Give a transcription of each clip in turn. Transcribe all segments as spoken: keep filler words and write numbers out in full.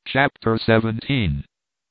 Chapter seventeen.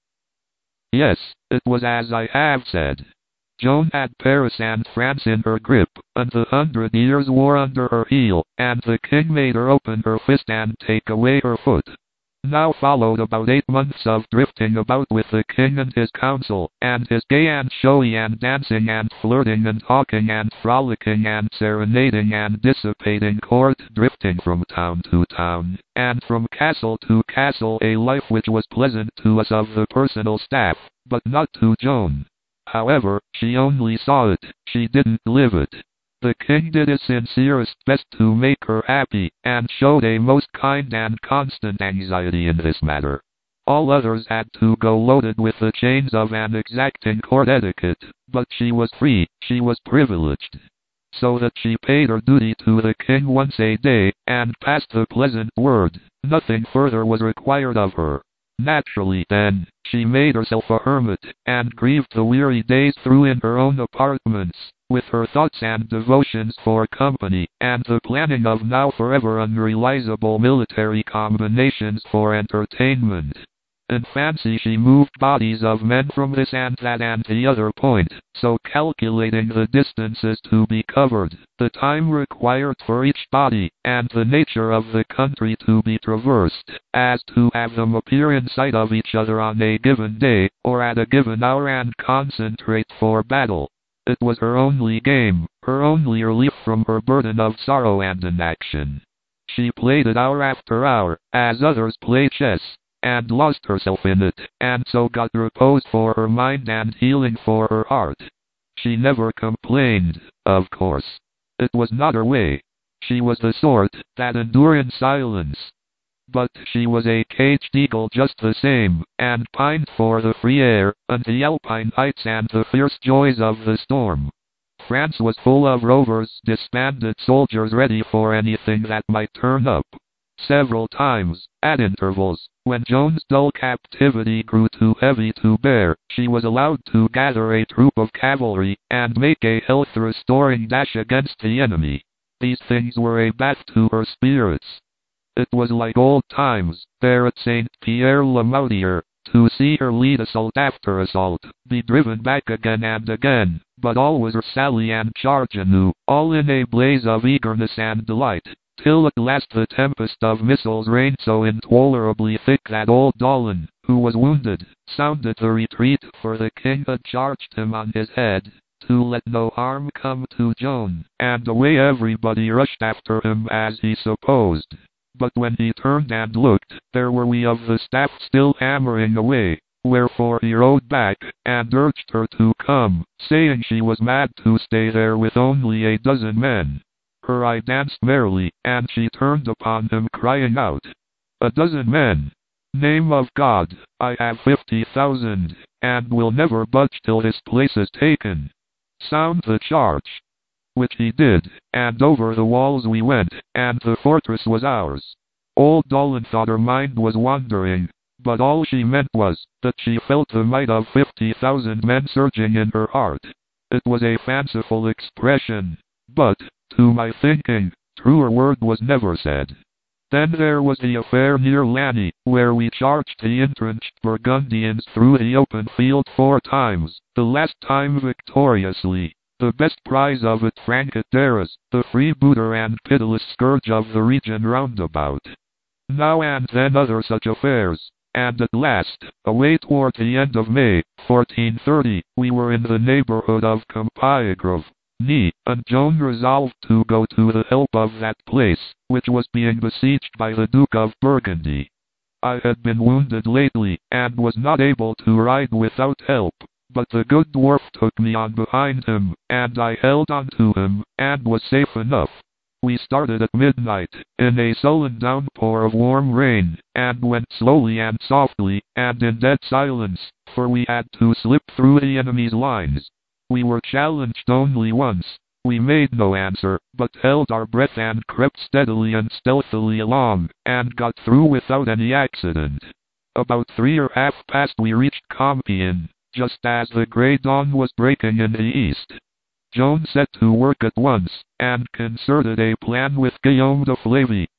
Yes, it was as I have said. Joan had Paris and France in her grip, and the Hundred Years' War under her heel, and the king made her open her fist and take away her foot. Now followed about eight months of drifting about with the king and his council, and his gay and showy and dancing and flirting and talking and frolicking and serenading and dissipating court, drifting from town to town, and from castle to castle, a life which was pleasant to us of the personal staff, but not to Joan. However, she only saw it, she didn't live it. The king did his sincerest best to make her happy, and showed a most kind and constant anxiety in this matter. All others had to go loaded with the chains of an exacting court etiquette, but she was free, she was privileged. So that she paid her duty to the king once a day, and passed the pleasant word. Nothing further was required of her. Naturally, then, she made herself a hermit, and grieved the weary days through in her own apartments, with her thoughts and devotions for company, and the planning of now forever unrealizable military combinations for entertainment. In fancy she moved bodies of men from this and that and the other point, so calculating the distances to be covered, the time required for each body, and the nature of the country to be traversed, as to have them appear in sight of each other on a given day, or at a given hour, and concentrate for battle. It was her only game, her only relief from her burden of sorrow and inaction. She played it hour after hour, as others play chess, and lost herself in it, and so got repose for her mind and healing for her heart. She never complained, of course. It was not her way. She was the sort that endure in silence. But she was a caged eagle just the same, and pined for the free air, and the alpine heights and the fierce joys of the storm. France was full of rovers, disbanded soldiers ready for anything that might turn up. Several times, at intervals, when Joan's dull captivity grew too heavy to bear, she was allowed to gather a troop of cavalry, and make a health-restoring dash against the enemy. These things were a bath to her spirits. It was like old times, there at Saint Pierre-le-Moutier, to see her lead assault after assault, be driven back again and again, but always her sally and charge anew, all in a blaze of eagerness and delight. Till at last the tempest of missiles rained so intolerably thick that old Dolan, who was wounded, sounded the retreat, for the king had charged him on his head, to let no harm come to Joan, and away everybody rushed after him as he supposed. But when he turned and looked, there were we of the staff still hammering away, wherefore he rode back, and urged her to come, saying she was mad to stay there with only a dozen men. Her eye danced merrily, and she turned upon him crying out, "A dozen men! Name of God, I have fifty thousand, and will never budge till this place is taken. Sound the charge!" Which he did, and over the walls we went, and the fortress was ours. Old Dolan thought her mind was wandering, but all she meant was, that she felt the might of fifty thousand men surging in her heart. It was a fanciful expression, but, to my thinking, truer word was never said. Then there was the affair near Lany, where we charged the entrenched Burgundians through the open field four times, the last time victoriously. The best prize of it Franc-Tireurs, the freebooter and pitiless scourge of the region round about. Now and then other such affairs, and at last, away toward the end of May, fourteen thirty, we were in the neighborhood of Compiègne, and Joan resolved to go to the help of that place, which was being besieged by the Duke of Burgundy. I had been wounded lately, and was not able to ride without help, but the good dwarf took me on behind him, and I held on to him, and was safe enough. We started at midnight, in a sullen downpour of warm rain, and went slowly and softly, and in dead silence, for we had to slip through the enemy's lines. We were challenged only once. We made no answer, but held our breath and crept steadily and stealthily along, and got through without any accident. About three or half past we reached Compiègne, just as the grey dawn was breaking in the east. Joan set to work at once, and concerted a plan with Guillaume de Flavy,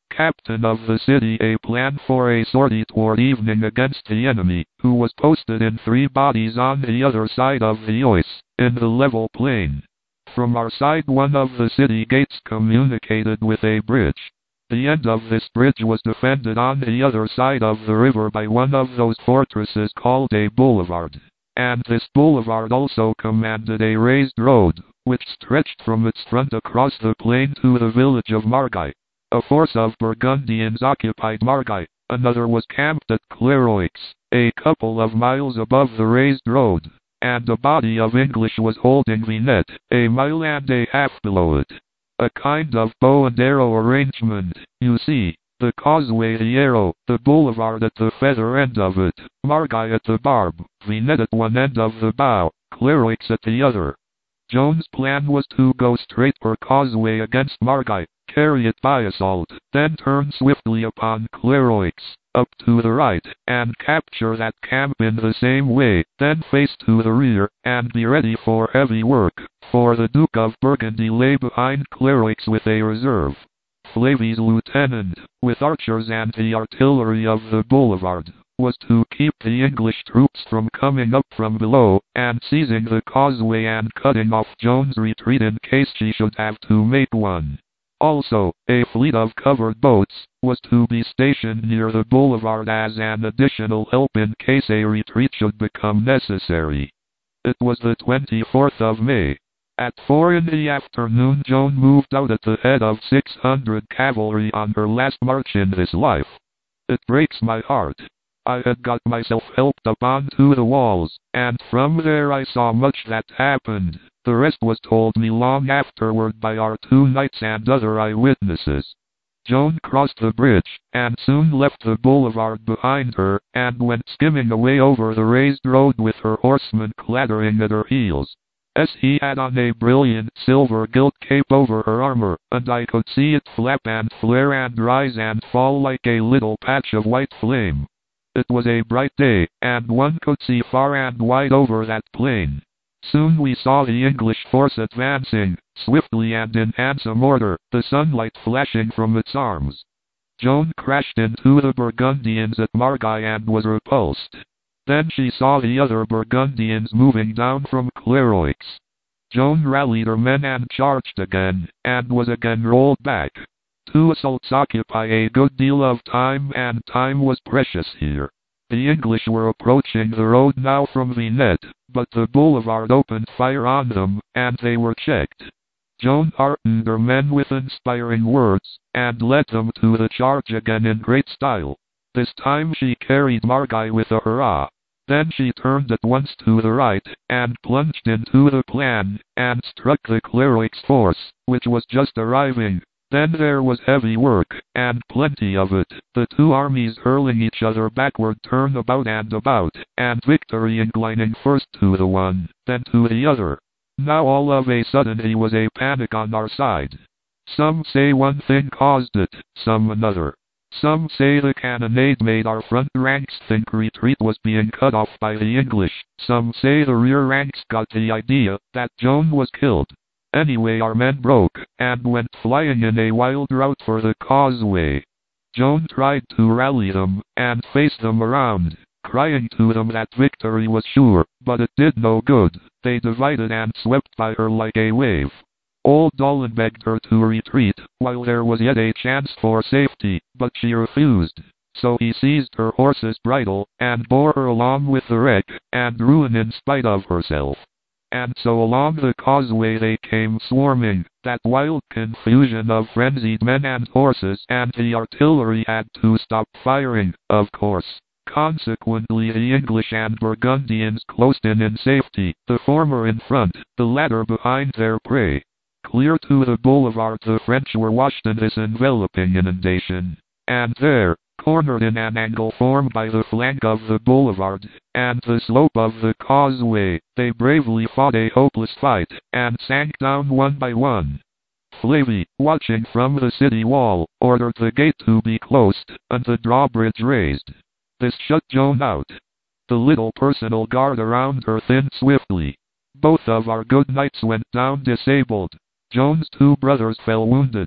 captain of the city, a plan for a sortie toward evening against the enemy, who was posted in three bodies on the other side of the Oise, in the level plain. From our side, one of the city gates communicated with a bridge. The end of this bridge was defended on the other side of the river by one of those fortresses called a boulevard, and this boulevard also commanded a raised road, which stretched from its front across the plain to the village of Margay. A force of Burgundians occupied Margay, another was camped at Clairoix, a couple of miles above the raised road, and a body of English was holding Vinette, a mile and a half below it. A kind of bow and arrow arrangement, you see. The causeway the arrow, the boulevard at the feather end of it, Margay at the barb, Vinette at one end of the bow, Clairoix at the other. Joan's plan was to go straight for causeway against Margay, carry it by assault, then turn swiftly upon Clairoix, up to the right, and capture that camp in the same way, then face to the rear, and be ready for heavy work, for the Duke of Burgundy lay behind Clairoix with a reserve. Flavy's lieutenant, with archers and the artillery of the boulevard, was to keep the English troops from coming up from below, and seizing the causeway and cutting off Joan's retreat in case she should have to make one. Also, a fleet of covered boats was to be stationed near the boulevard as an additional help in case a retreat should become necessary. It was the twenty-fourth of May. At four in the afternoon, Joan moved out at the head of six hundred cavalry on her last march in this life. It breaks my heart. I had got myself helped up onto the walls, and from there I saw much that happened. The rest was told me long afterward by our two knights and other eyewitnesses. Joan crossed the bridge, and soon left the boulevard behind her, and went skimming away over the raised road with her horsemen clattering at her heels. As he had on a brilliant silver gilt cape over her armor, and I could see it flap and flare and rise and fall like a little patch of white flame. It was a bright day, and one could see far and wide over that plain. Soon we saw the English force advancing, swiftly and in handsome order, the sunlight flashing from its arms. Joan crashed into the Burgundians at Margay and was repulsed. Then she saw the other Burgundians moving down from Clairoix. Joan rallied her men and charged again, and was again rolled back. Two assaults occupy a good deal of time, and time was precious here. The English were approaching the road now from Vinette, but the boulevard opened fire on them, and they were checked. Joan heartened her men with inspiring words, and led them to the charge again in great style. This time she carried Margay with a hurrah. Then she turned at once to the right, and plunged into the plain, and struck the Clairoix force, which was just arriving. Then there was heavy work, and plenty of it, the two armies hurling each other backward turn about and about, and victory inclining first to the one, then to the other. Now all of a sudden there was a panic on our side. Some say one thing caused it, some another. Some say the cannonade made our front ranks think retreat was being cut off by the English. Some say the rear ranks got the idea that Joan was killed. Anyway, our men broke, and went flying in a wild rout for the causeway. Joan tried to rally them, and face them around, crying to them that victory was sure, but it did no good. They divided and swept by her like a wave. Old Dolan begged her to retreat, while there was yet a chance for safety, but she refused. So he seized her horse's bridle, and bore her along with the wreck, and ruin in spite of herself. And so along the causeway they came swarming, that wild confusion of frenzied men and horses, and the artillery had to stop firing, of course. Consequently the English and Burgundians closed in in safety, the former in front, the latter behind their prey. Clear to the boulevard the French were washed in this enveloping inundation, and there, cornered in an angle formed by the flank of the boulevard, and the slope of the causeway, they bravely fought a hopeless fight, and sank down one by one. Flavy, watching from the city wall, ordered the gate to be closed, and the drawbridge raised. This shut Joan out. The little personal guard around her thinned swiftly. Both of our good knights went down disabled. Joan's two brothers fell wounded.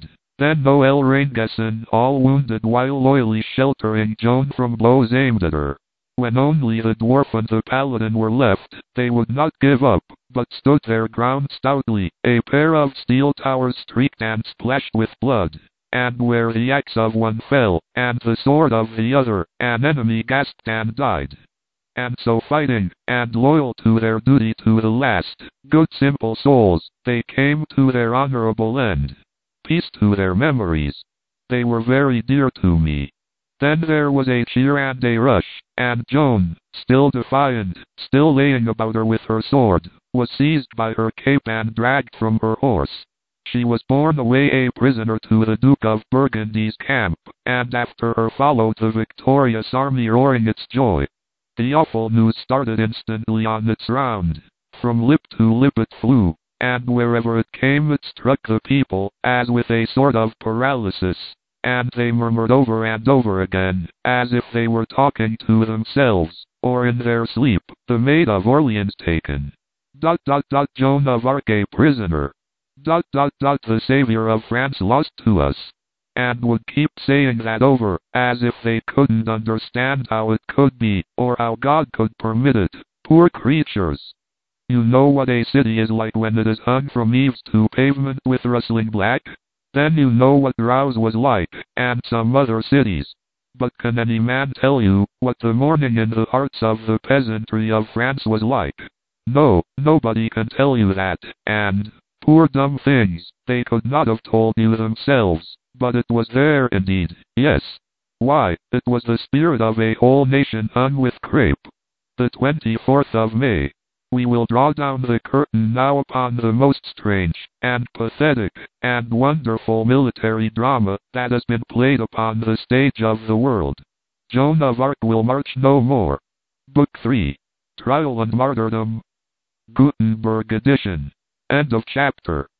Then Noel Raingeson, all wounded while loyally sheltering Joan from blows aimed at her. When only the dwarf and the paladin were left, they would not give up, but stood their ground stoutly, a pair of steel towers streaked and splashed with blood. And where the axe of one fell, and the sword of the other, an enemy gasped and died. And so fighting, and loyal to their duty to the last, good simple souls, they came to their honorable end. Peace to their memories. They were very dear to me. Then there was a cheer and a rush, and Joan, still defiant, still laying about her with her sword, was seized by her cape and dragged from her horse. She was borne away a prisoner to the Duke of Burgundy's camp, and after her followed the victorious army roaring its joy. The awful news started instantly on its round. From lip to lip it flew, and wherever it came it struck the people, as with a sort of paralysis, and they murmured over and over again, as if they were talking to themselves, or in their sleep, the Maid of Orleans taken. Dot dot dot Joan of Arc a prisoner. Dot dot dot the savior of France lost to us. And would keep saying that over, as if they couldn't understand how it could be, or how God could permit it. Poor creatures! You know what a city is like when it is hung from eaves to pavement with rustling black? Then you know what Rouse was like, and some other cities. But can any man tell you what the mourning in the hearts of the peasantry of France was like? No, nobody can tell you that, and, poor dumb things, they could not have told you themselves. But it was there indeed, yes. Why, it was the spirit of a whole nation hung with crape. The twenty-fourth of May. We will draw down the curtain now upon the most strange, and pathetic, and wonderful military drama that has been played upon the stage of the world. Joan of Arc will march no more. Book three. Trial and Martyrdom. Gutenberg edition. End of chapter.